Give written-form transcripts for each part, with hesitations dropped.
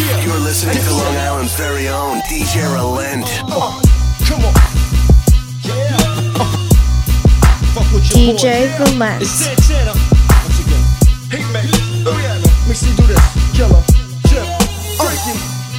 You're listening to Long Island's very own DJ Relent. Come on. DJ Relent. It's Santana. Once again. Hey man. Oh yeah man. Let me see do this. Killer. Chip. Ricky.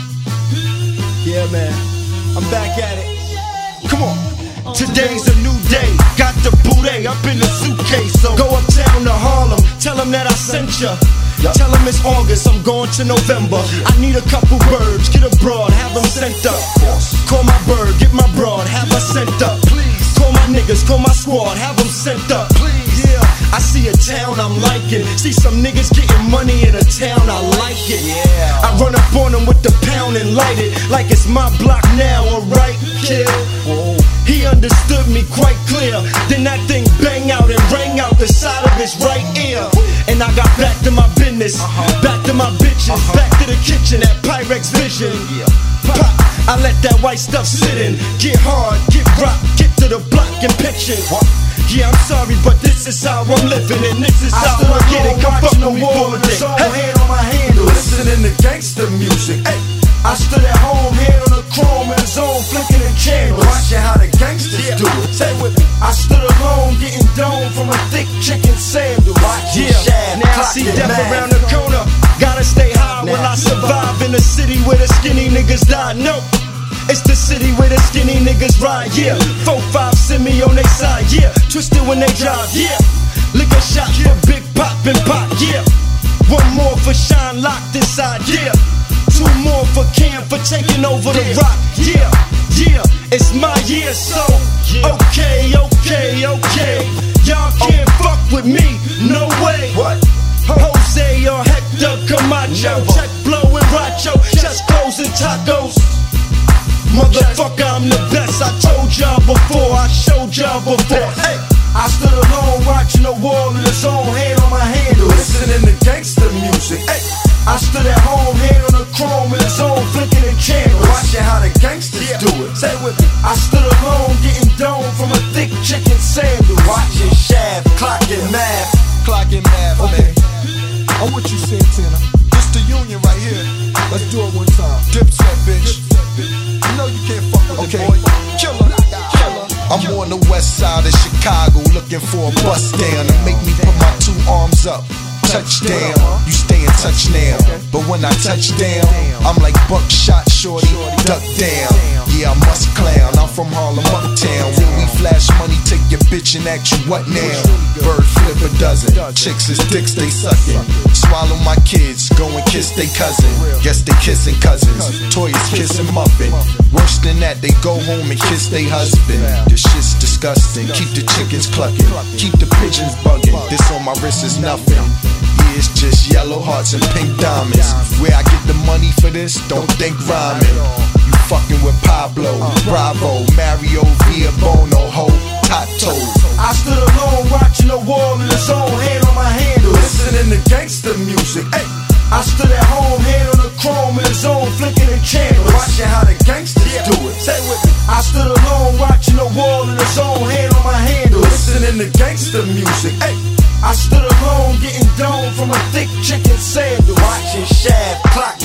Yeah man. I'm back at it. Come on. Today's a new day. Got the booty up in the suitcase. So go uptown to Harlem. Tell them that I sent ya. Tell them it's August, I'm going to November. I need a couple birds, get a broad, have them sent up. Call my bird, get my broad, have her sent up. Please. Call my niggas, call my squad, have them sent up. Please. Yeah, I see a town I'm liking. See some niggas getting money in a town, I like it. Yeah. I run up on them with the pound and light it like it's my block now, alright, kid. Whoa. He understood me quite clear. Then that thing bang out and rang out the side of his right ear. And I got back to my business, back to my bitches, back to the kitchen at Pyrex Vision. Pop, I let that white stuff sit in. Get hard, get rock, get to the block and picture. Yeah, I'm sorry, but this is how I'm living, and this is how I get it. Come fuck with me for a day. Hand on my handle, listening to gangster music. Hey. I stood at home, hand on the chrome in the zone, flicking the candles, watching how the gangsters do it. Say with me. I stood alone, getting domed from a thick chicken sandal. Now I see death around the corner. Gotta stay high while I survive in the city where the skinny niggas die. No, it's the city where the skinny niggas ride. Yeah, 4-5 send me on their side. Yeah, twisted when they drive. Yeah, liquor shot for Big Pop and Pop. Yeah, one more for Shine locked inside. Yeah. 2 more for Cam for taking over the rock. Yeah, yeah, it's my year, so okay. Y'all can't fuck with me, no way. What? Jose or Hector Camacho, check blow and Racho, chest clothes and tacos. Motherfucker, I'm the best. I told y'all before, I showed y'all before. Hey, I stood alone watching the wall in the zone, hand on my handle, listening to gangster music. Hey. I stood at home, hand on the chrome in the zone, flicking the candles, watching how the gangsters do it. Say with me. I stood alone, getting domed from a thick chicken sandal, watching Shaft, clocking math. Clocking math, okay. Man. I'm with you, Santana. This the union right here. Let's do it one time. Dipset, bitch. You know you can't fuck with the boy. Killer. I'm on the west side of Chicago, looking for a bus down to make me put my 2 arms up. Touchdown, you stay in touch now. But when I touch down, I'm like buckshot shorty, duck down. Yeah, I must clown, I'm from Harlem uptown. When we flash money, take your bitch and ask you what now. Bird flip a dozen, chicks is dicks they suckin'. Swallow my kids, go and kiss they cousin. Guess they kissing cousins, Toya's kissing Muffin. Worse than that, they go home and kiss they husband. This shit's disgusting, keep the chickens clucking, keep the pigeons bugging. This on my wrist is nothing. Yeah, it's just yellow hearts and pink diamonds. Where I get the money for this, don't think rhyming. You fucking with Pablo, Bravo, Mario, Via Bono, Ho, Tato. I stood alone watching the wall in the zone, hand on my handle, listening to gangster music. Hey, I stood at home, hand on the chrome in the zone, flicking the candles, watching how the gangsters do it. Say with me. I stood alone watching the wall in the zone, hand on my handle, listening to gangster music. Hey. I stood alone, getting domed from a thick chicken sandal, watching Shaft, clock